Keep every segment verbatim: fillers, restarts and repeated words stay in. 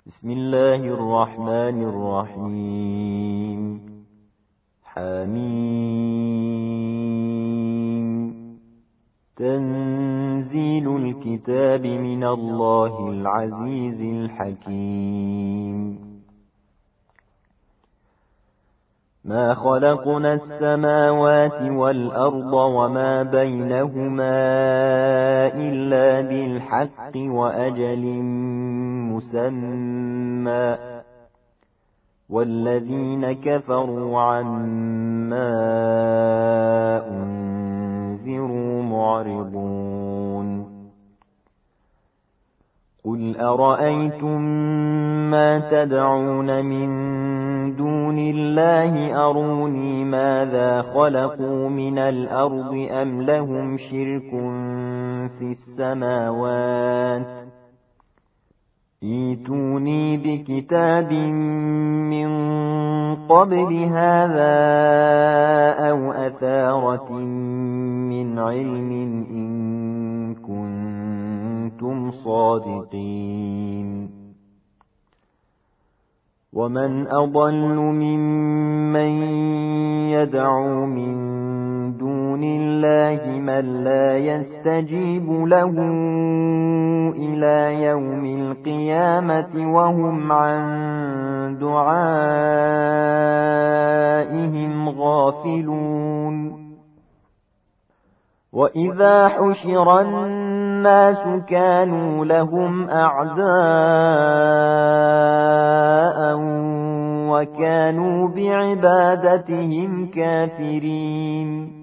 بسم الله الرحمن الرحيم حميم تنزيل الكتاب من الله العزيز الحكيم ما خلقنا السماوات والأرض وما بينهما إلا بالحق وأجل مسمى والذين كفروا عما أنذروا معرضون قل أرأيتم ما تدعون من دون الله أروني ماذا خلقوا من الأرض أم لهم شرك في السماوات ائتوني بكتاب من قبل هذا أو أثارة من علم إن كنتم صادقين ومن أضل ممن يدعو من دون الله من لا يستجيب له إلى يوم القيامة وهم عن دعائهم غافلون وإذا حشر الناس كانوا لهم أعداء وكانوا بعبادتهم كافرين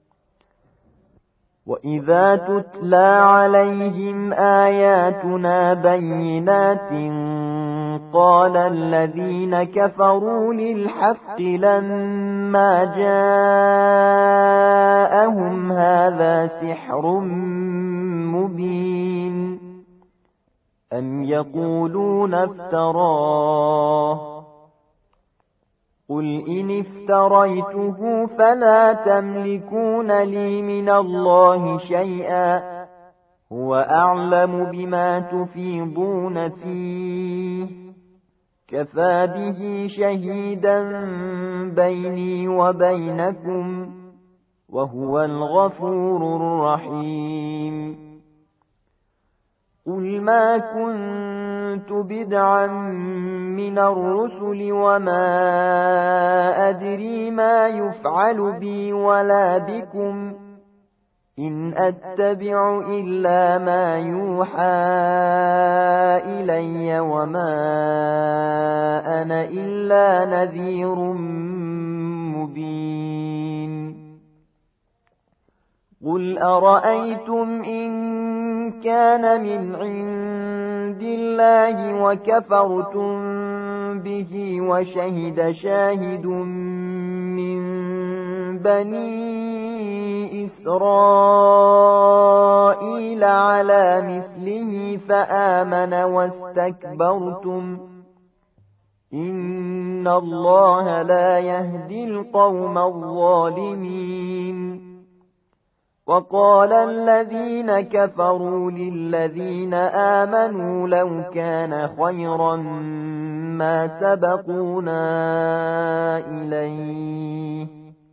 وإذا تتلى عليهم آياتنا بينات قال الذين كفروا للحق لما جاءهم هذا سحر مبين أم يقولون افتراه قل إن افتريته فلا تملكون لي من الله شيئا هو أعلم بما تفيضون فيه كفى به شهيدا بيني وبينكم وهو الغفور الرحيم قل ما كنت بدعا من الرسل وما أدري ما يفعل بي ولا بكم إن أتبع إلا ما يوحى إلي وما أنا إلا نذير مبين قل أرأيتم إن كان من عند الله وكفرتم به وشهد شاهد من بني إسرائيل على مثله فآمن واستكبرتم إن الله لا يهدي القوم الظالمين وقال الذين كفروا للذين آمنوا لو كان خيرا ما سبقونا إليه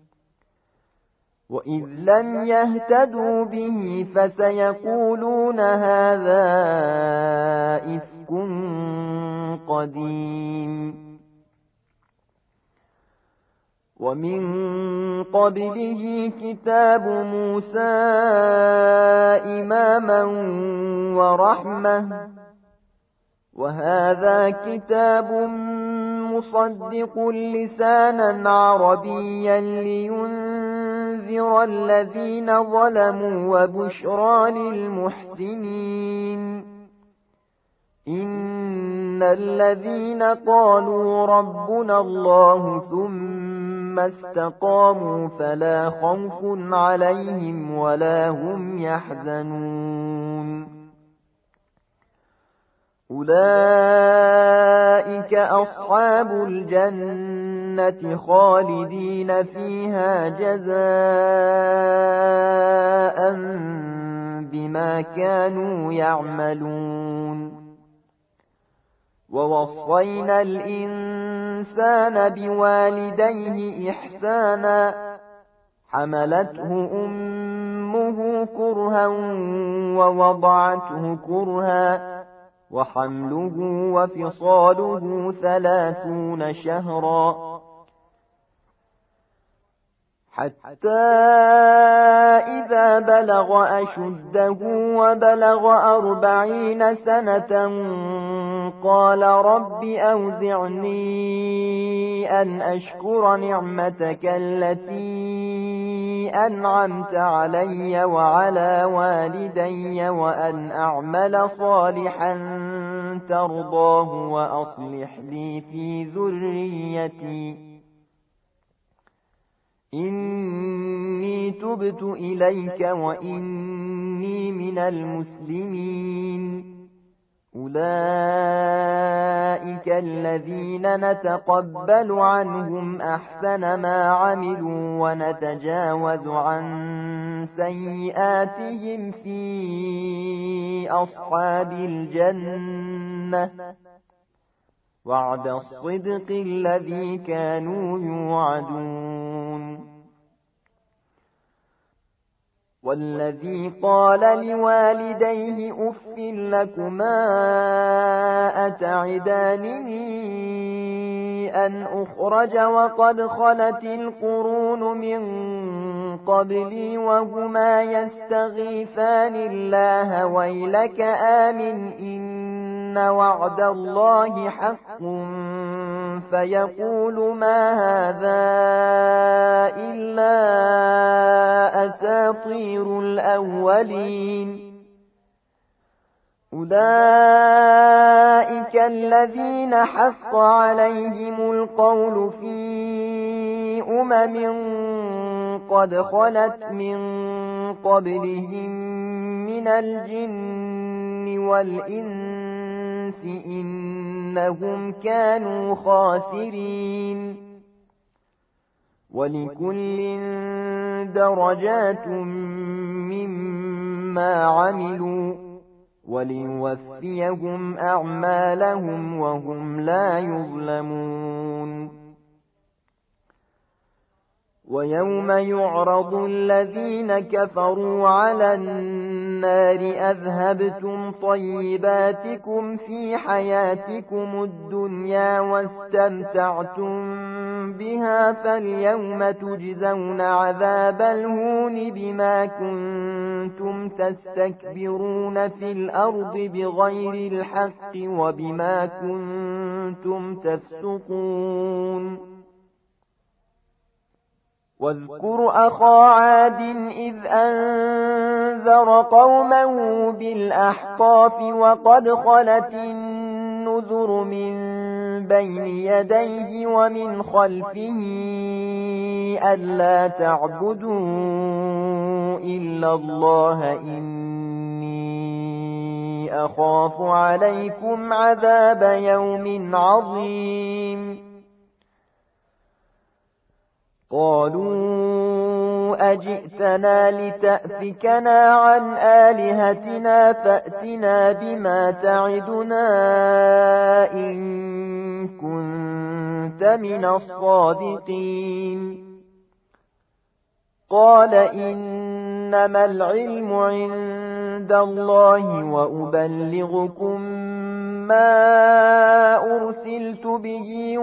وإذ لم يهتدوا به فسيقولون هذا إفك قديم ومن قبله كتاب موسى إماما ورحمة وهذا كتاب مصدق لسانا عربيا لينذر الذين ظلموا وبشرى للمحسنين إن الذين قالوا ربنا الله ثم استقاموا فلا خوف عليهم ولا هم يحزنون أولئك أصحاب الجنة خالدين فيها جزاء بما كانوا يعملون ووصينا الإنسان بوالديه إحسانا حملته أمه كرها ووضعته كرها وحمله وفصاله ثلاثون شهرا حتى إذا بلغ أشده وبلغ أربعين سنة قال رب أوزعني أن أشكر نعمتك التي أنعمت علي وعلى والدي وأن أعمل صالحا ترضاه وأصلح لي في ذريتي إني تبت إليك وإني من المسلمين أولئك الذين نتقبل عنهم أحسن ما عملوا ونتجاوز عن سيئاتهم في أصحاب الجنة وعد الصدق الذي كانوا يوعدون والذي قال لوالديه أف لكما أتعدانني أن أخرج وقد خلت القرون من قبلي وهما يستغيثان الله ويلك آمن إن وعد الله حق فيقول ما هذا إلا أساطير الأولين أولئك الذين حق عليهم القول في أمم قد خلت من قبلهم من الجن والإنس إنهم كانوا خاسرين ولكل درجات مما عملوا وليوفيهم أعمالهم وهم لا يظلمون ويوم يعرض الذين كفروا على النار أذهبتم طيباتكم في حياتكم الدنيا واستمتعتم بها فاليوم تجزون عذاب الهون بما كنتم تستكبرون في الأرض بغير الحق وبما كنتم تفسقون واذكر أخا عاد إذ أنذر قومه بالأحقاف وقد خلت النذر من بين يديه ومن خلفه ألا تعبدوا إلا الله إني أخاف عليكم عذاب يوم عظيم قالوا أجئتنا لتأفكنا عن آلهتنا فأتنا بما تعدنا إن كنت من الصادقين قال إنما العلم عند الله وأبلغكم ما أرسلت به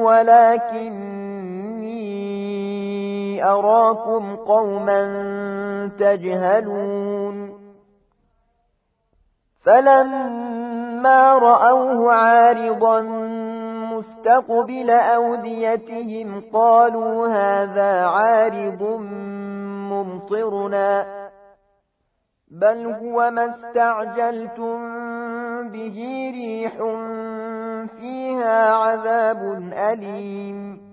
ولكني أراكم قوما تجهلون فلما رأوه عارضا مستقبل أوديتهم قالوا هذا عارض ممطرنا بل هو ما استعجلتم به ريح فيها عذاب أليم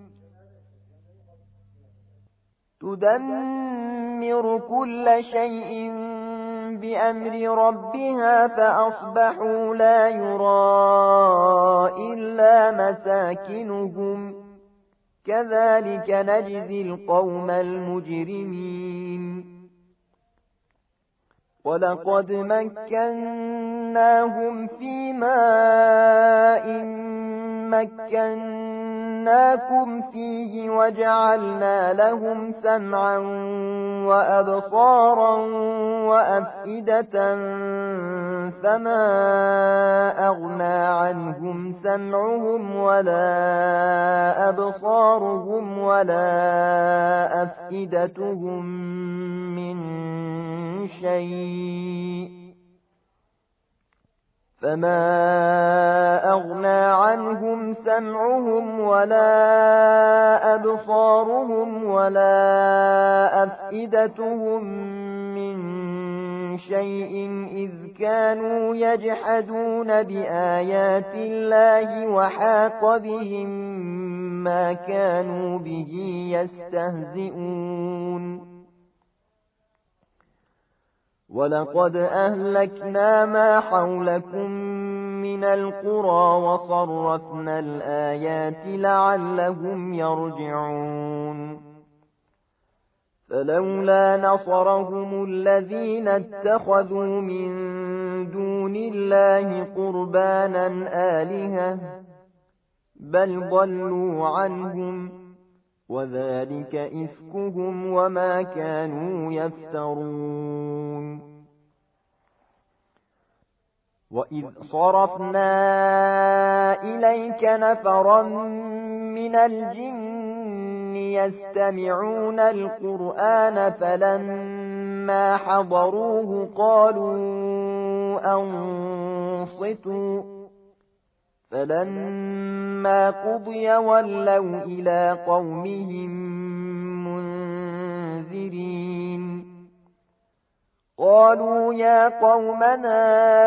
تدمر كل شيء بأمر ربها فأصبحوا لا يرى إلا مساكنهم كذلك نجزي القوم المجرمين ولقد مكناهم في ماء مكناكم فيه وجعلنا لهم سمعا وأبصارا وأفئدة فما أغنى عنهم سمعهم ولا أبصارهم ولا أفئدتهم من شيء فما أغنى عنهم سمعهم ولا أبصارهم ولا أفئدتهم من شيء إذ كانوا يجحدون بآيات الله وحاق بهم ما كانوا به يستهزئون ولقد أهلكنا ما حولكم من القرى وصرفنا الآيات لعلهم يرجعون فلولا نصرهم الذين اتخذوا من دون الله قربانا آلهة بل ضلوا عنهم وذلك إفكهم وما كانوا يفترون وإذ صرفنا إليك نفرا من الجن يستمعون القرآن فلما حضروه قالوا أنصتوا فلما قضي ولوا إلى قومهم منذرين قالوا يا قومنا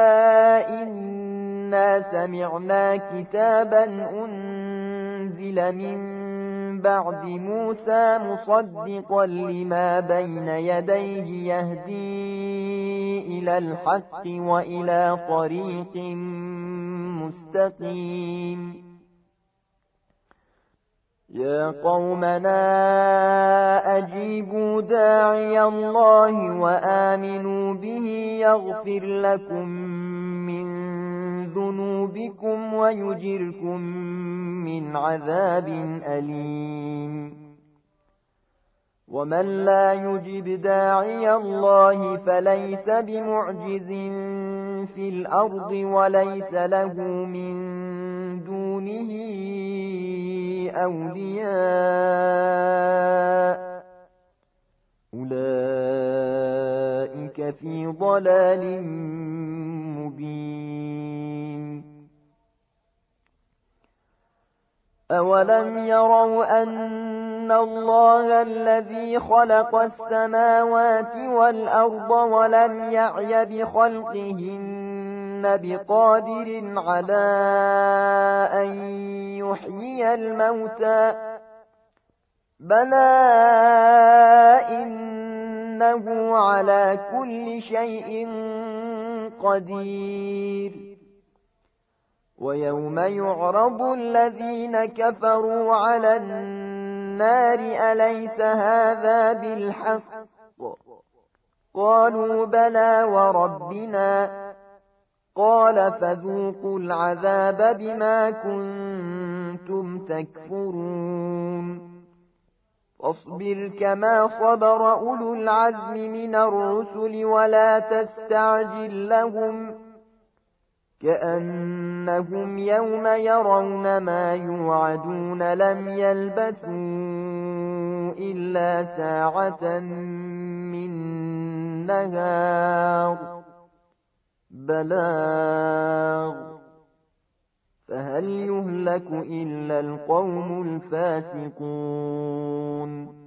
إنا سمعنا كتابا أنزل من بعد موسى مصدقا لما بين يديه يهدي إلى الحق وإلى طريق مستقيم يا قومنا أجيبوا داعي الله وآمنوا به يغفر لكم من ذنوبكم ويجركم من عذاب أليم ومن لا يجب داعي الله فليس بمعجز في الأرض وليس له من دونه أولياء أولئك في ضلال مبين أولم يروا أن الله الذي خلق السماوات والأرض ولم يعي بخلقهن بقادر على أن يحيي الموتى بلى إنه على كل شيء قدير ويوم يعرض الذين كفروا على النار أليس هذا بالحق قالوا بلى وربنا قال فذوقوا العذاب بما كنتم تكفرون فاصبر كما صبر أولو العزم من الرسل ولا تستعجل لهم كأنهم يوم يرون ما يوعدون لم يلبثوا إلا ساعة من نهار بلاغ فهل يهلك إلا القوم الفاسقون